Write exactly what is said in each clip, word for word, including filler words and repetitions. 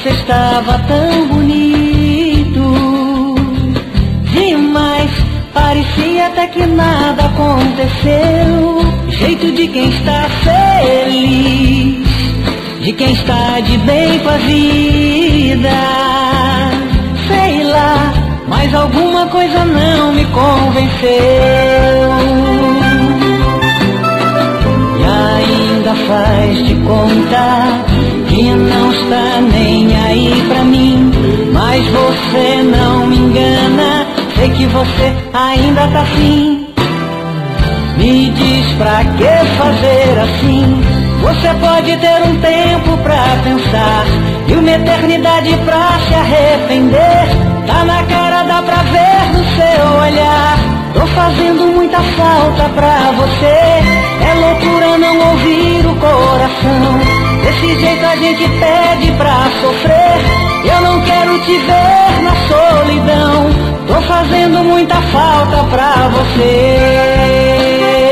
Você estava tão bonito demais, parecia até que nada aconteceu. Jeito de quem está feliz, de quem está de bem com a vida. Sei lá, mas alguma coisa não me convenceu. E ainda faz de conta que não está nem aí pra mim. Mas você não me engana, sei que você ainda tá afim. Me diz pra que fazer assim? Você pode ter um tempo pra pensar e uma eternidade pra se arrepender. Tá na cara, dá pra ver no seu olhar. Tô fazendo muita falta pra você. É loucura não ouvir o coração. Desse jeito a gente pede pra sofrer. Eu não quero te ver na solidão. Tô fazendo muita falta pra você.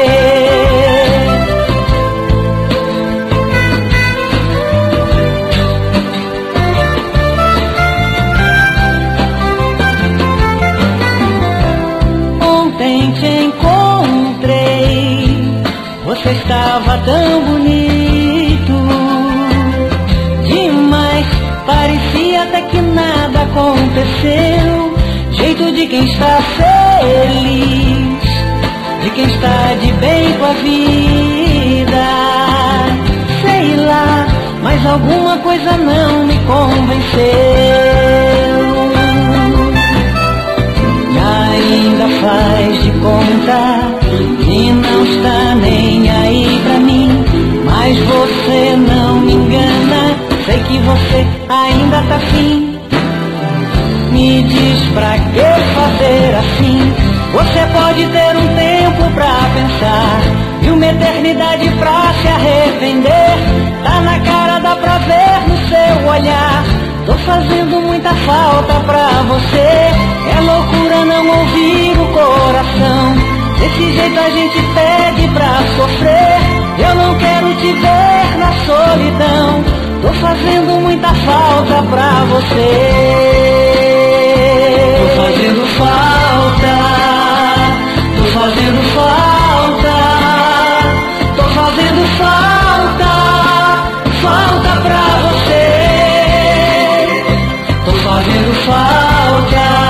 Ontem te encontrei, você estava tão bonito demais, parecia até que nada aconteceu. Jeito de quem está feliz, de quem está de bem com a vida. Sei lá, mas alguma coisa não me convenceu. E ainda faz de conta que não está nem aí pra mim. Mas você não me engana, sei que você ainda tá afim. Me diz pra que fazer assim? Você pode ter um tempo pra pensar e uma eternidade pra se arrepender. Tá na cara, dá pra ver no seu olhar. Tô fazendo muita falta pra você. É loucura não ouvir o coração. Desse jeito a gente pede pra sofrer. Eu não quero te ver na solidão. Tô fazendo muita falta pra você. Tô fazendo falta, tô fazendo falta, tô fazendo falta, falta pra você. Tô fazendo falta.